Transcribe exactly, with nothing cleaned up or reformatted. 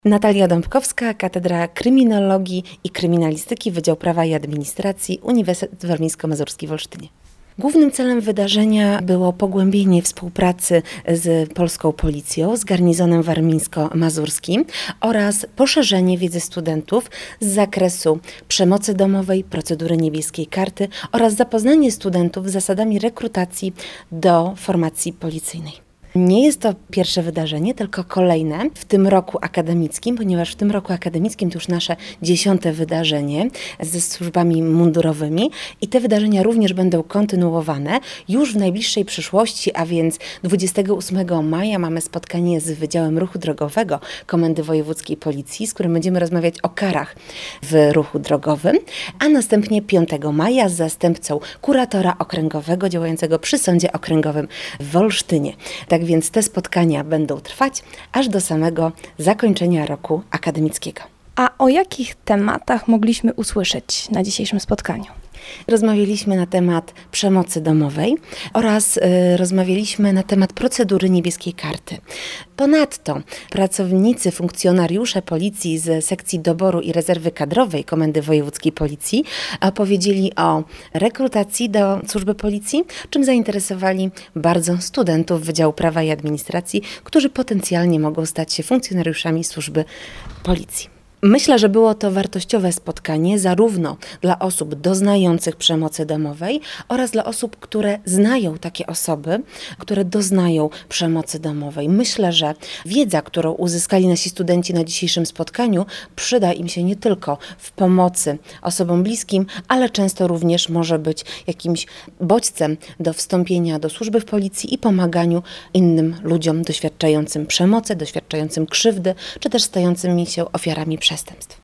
Natalia Dąbkowska, Katedra Kryminologii i Kryminalistyki, Wydział Prawa i Administracji, Uniwersytet Warmińsko-Mazurski w Olsztynie. Głównym celem wydarzenia było pogłębienie współpracy z polską policją, z garnizonem warmińsko-mazurskim oraz poszerzenie wiedzy studentów z zakresu przemocy domowej, procedury niebieskiej karty oraz zapoznanie studentów z zasadami rekrutacji do formacji policyjnej. Nie jest to pierwsze wydarzenie, tylko kolejne w tym roku akademickim, ponieważ w tym roku akademickim to już nasze dziesiąte wydarzenie ze służbami mundurowymi i te wydarzenia również będą kontynuowane już w najbliższej przyszłości, a więc dwudziestego ósmego maja mamy spotkanie z Wydziałem Ruchu Drogowego Komendy Wojewódzkiej Policji, z którym będziemy rozmawiać o karach w ruchu drogowym, a następnie piątego maja z zastępcą kuratora okręgowego działającego przy Sądzie Okręgowym w Olsztynie. Tak więc te spotkania będą trwać aż do samego zakończenia roku akademickiego. A o jakich tematach mogliśmy usłyszeć na dzisiejszym spotkaniu? Rozmawialiśmy na temat przemocy domowej oraz y, rozmawialiśmy na temat procedury niebieskiej karty. Ponadto pracownicy, funkcjonariusze policji z sekcji doboru i rezerwy kadrowej Komendy Wojewódzkiej Policji opowiedzieli o rekrutacji do służby policji, czym zainteresowali bardzo studentów Wydziału Prawa i Administracji, którzy potencjalnie mogą stać się funkcjonariuszami służby policji. Myślę, że było to wartościowe spotkanie zarówno dla osób doznających przemocy domowej oraz dla osób, które znają takie osoby, które doznają przemocy domowej. Myślę, że wiedza, którą uzyskali nasi studenci na dzisiejszym spotkaniu, przyda im się nie tylko w pomocy osobom bliskim, ale często również może być jakimś bodźcem do wstąpienia do służby w policji i pomaganiu innym ludziom doświadczającym przemocy, doświadczającym krzywdy, czy też stającymi się ofiarami przestępstw.